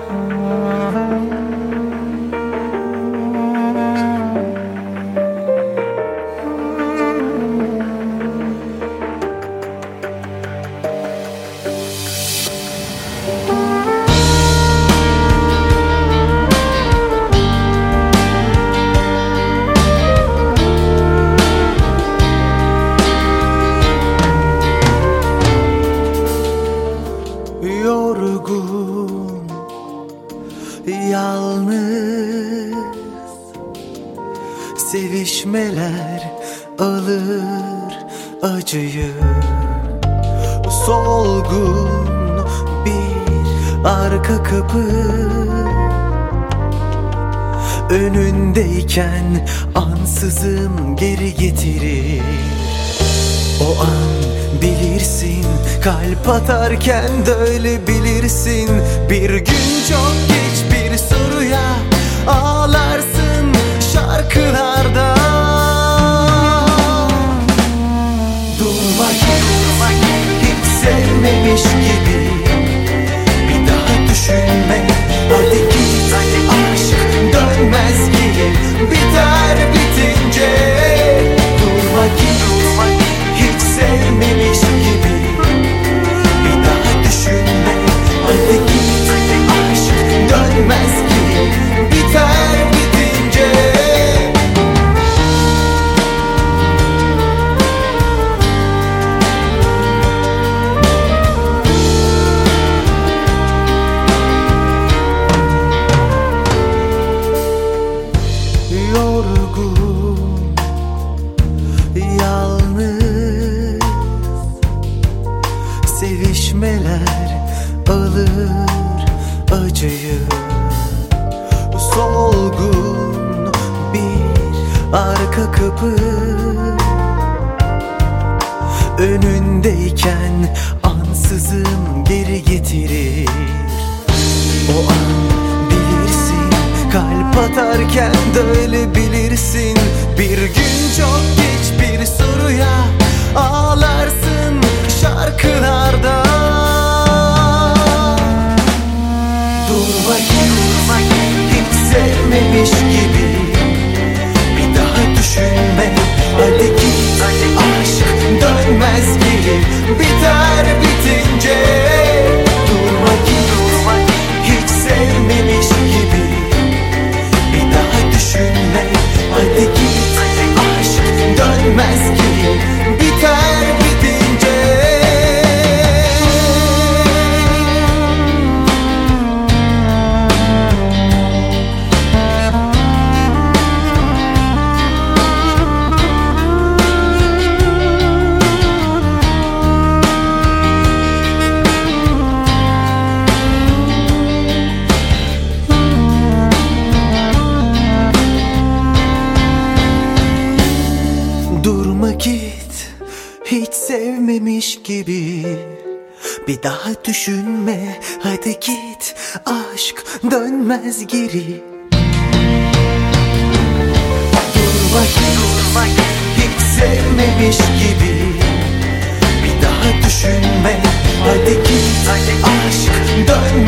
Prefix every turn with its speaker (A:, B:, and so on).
A: Yorgun, yalnız, sevişmeler alır acıyı. Solgun bir arka kapı önündeyken ansızın geri getirir. O an bilirsin, kalp atarken de öyle bilirsin. Bir gün çok geç bir soruya ağlarsın şarkılarda. Durma git, hiç sevmemiş gibi. Bir daha düşünme, hadi git. Aşk dönmez geri, biter bitince. Durma git, hiç sevmemiş gibi. Bir daha düşünme, hadi git. Aşk dönmez geri, biter bitince. Yorgun, yalnız, sevişmeler alır acıyı. Solgun bir arka kapı önündeyken ansızın geri getirir. O an bilirsin, kalp atarken de öyle bilirsin. Bir gün çok geç bir soruya ağlarsın şarkılarda. Durma git, hiç sevmemiş gibi. Bir daha düşünme, hadi git. Aşk dönmez geri, biter bitince. Durma git, hiç sevmemiş gibi. Bir daha düşünme, hadi git. Aşk dönmez geri, biter bitince. Durma git, hiç sevmemiş gibi. Bir daha düşünme, hadi git. Aşk dönmez geri. Durma git, hiç sevmemiş gibi. Bir daha düşünme, hadi git. Aşk dönmez